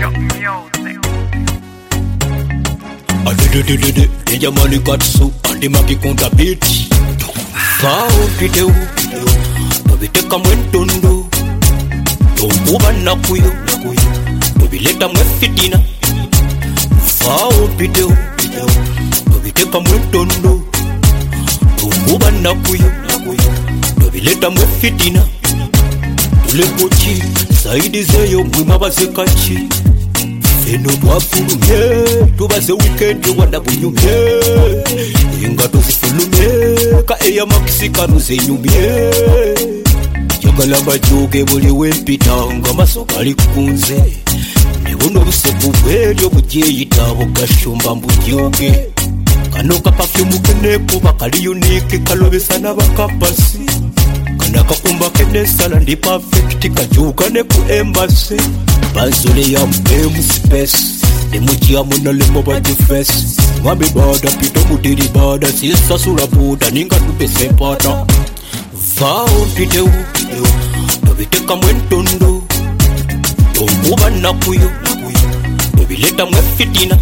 Deja money got so and the maki konta beat. Fao video, tobiteka mwentondo, tobuba nakuyo, tobileta mwefitina. Fao video, tobiteka mwentondo, tobuba nakuyo, tobileta mwefitina. Tulekochi, saidi zeyo mwimabazekachi. Eno twafulumye, tubaze weekend wanda bunyumye. Inga tuzifulumye, ka eya makisika nuzenyumye. Yagala bajoge buli wempita nga masoka alikunze. Nebuno buseku bweryo bujeyita bugashumba mbujoge. Kano ka perfume kene kuba kali unique kalobesa n'abakapasi. Kana kakumba kene sala ndi perfect kajuka ne ku embassy. Bazole ya mbemu space Demuchi ya muna limo badi face Wabi bada pito mutiri bada Sisa sura buda ninga tupe sepata Vao video Tobiteka mwentondo Tobuba nakuyo Tobileta mwefitina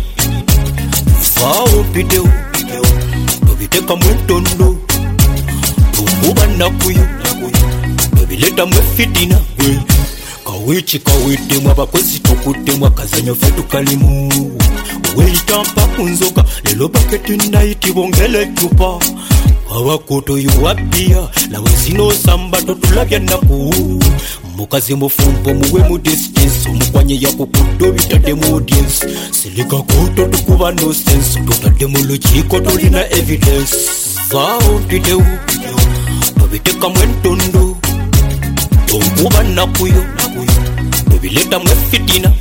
Vao video Tobiteka mwentondo Tobuba nakuyo Tobileta mwefitina Kawichi kawite mwabakwezi tokute mwakazanyo fetu kalimu Weitampa kunzoka lelo paketi naiti bongele chupa Wawakoto yuwapia lawezino samba totulabya naku Mukazi mufumpo muwe mu distance Mukwanye ya kukudo bitade mu audience Silika koto tukuba no sense Tutade mu logiko tulina evidence Vao video Tobiteka mwentondo Tobuba nakuyo Tobileta mwefitina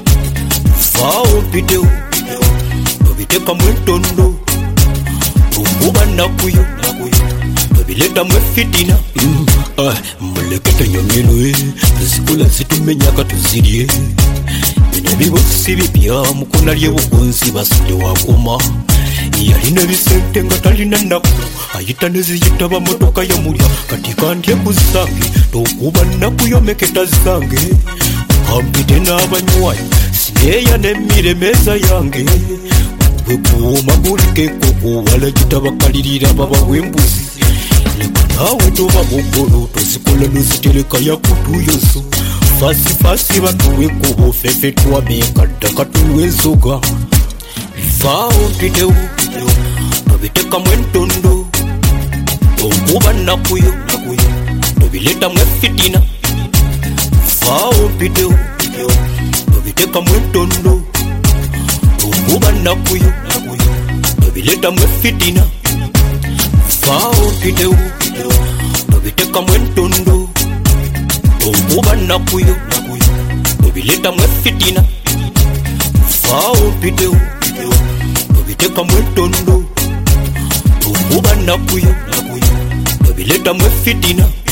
Vao video Tobiteka mwentondo Tobuba nakuyo Tobileta mwefitina Mulekete nyongeno Tuzikula situmenyaka tuzirye Minyabibosi bipya mukuna lye bugonzi basinde wakoma Yalina bisente nga talina naku Ayita neziyita bamotoka ya mulya Katika ndye kuzange Tokuba nakuyo meketa zange Kampite n'abanywayi Sineya n'emiremeza yange Wekuuma bulikeko kuwala jitabakalirira baba wembuzi Lekutawe toba mugolo Tozikola nozitereka ya kutuyoso Fasi batuweko bofefe twameka Daka tuwezoga Vao video Tobiteka mwentondo Tobuba nakuyo Tobileta mwefitina Vao video Tobiteka mwentondo Tobuba nakuyo Tobileta mwefitina Vao video Tobiteka mwentondo Tobuba nakuyo Tobileta mwefitina Vao video Tobiteka mwentondo Tobuba nakuyo Tobileta mwefitina